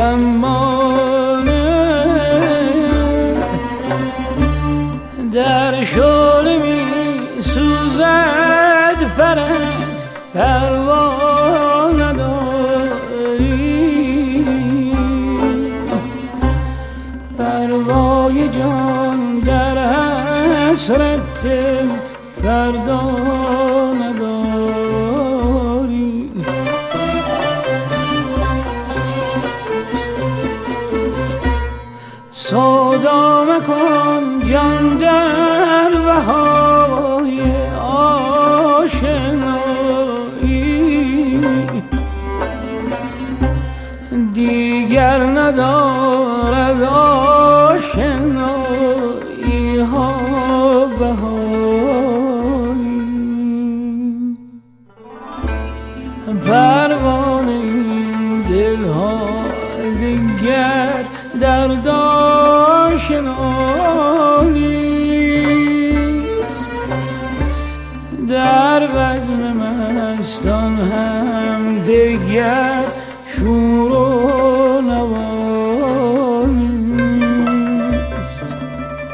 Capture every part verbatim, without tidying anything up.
زمانه در شعله می سوزد پرت پروا نداری پروای جان در حسرت فردا نداری سودا مکن جان در بهای آشنایی دیگر ندارد آشنایی ها بهایی پروانه این دل ها دیگر در داشنا نیست در بزم مستان هم دیگر شور و نوا نیست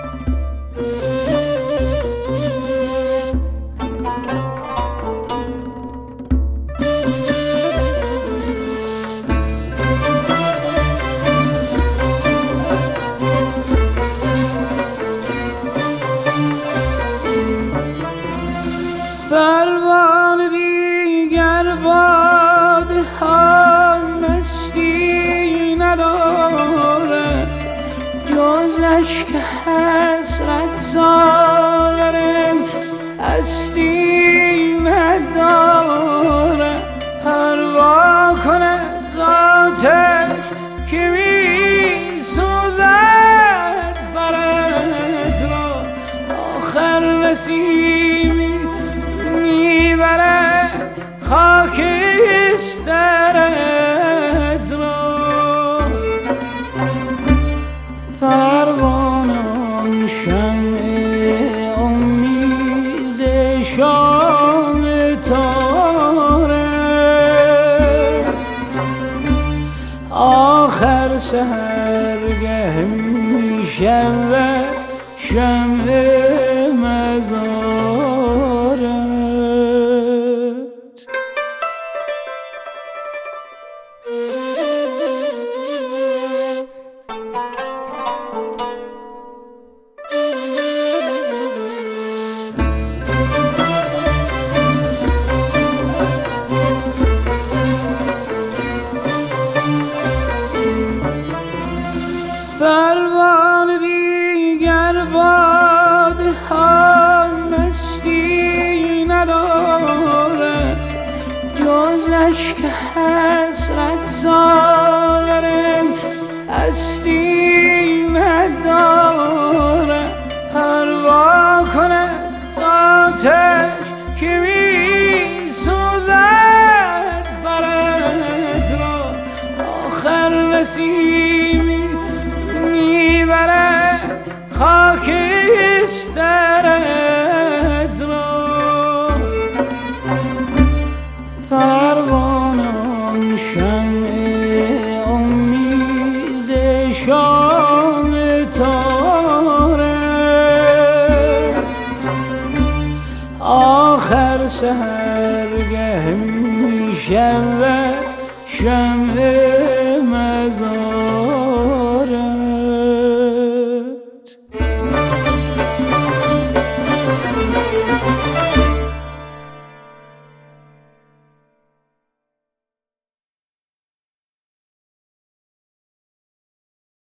پروانه دیگر باد هم مستی نداره جز اشک حسرت ساغر هستی نداره پروا کن ذاتش که می سوزد برت را آخر نسیمی میبره خاکسترت را پروانه شمع امید شام تارت آخر سحرگه میشود شمع مزارت پروانه دیگر باد هم مستی نداره جز اشک حسرت ساغر هستی نداره پروا کند آتش که می سوزد برت را آخر نسیمی میبره خاکسترت را پروانه شمع امید شام تارت آخر سحرگه میشود شمع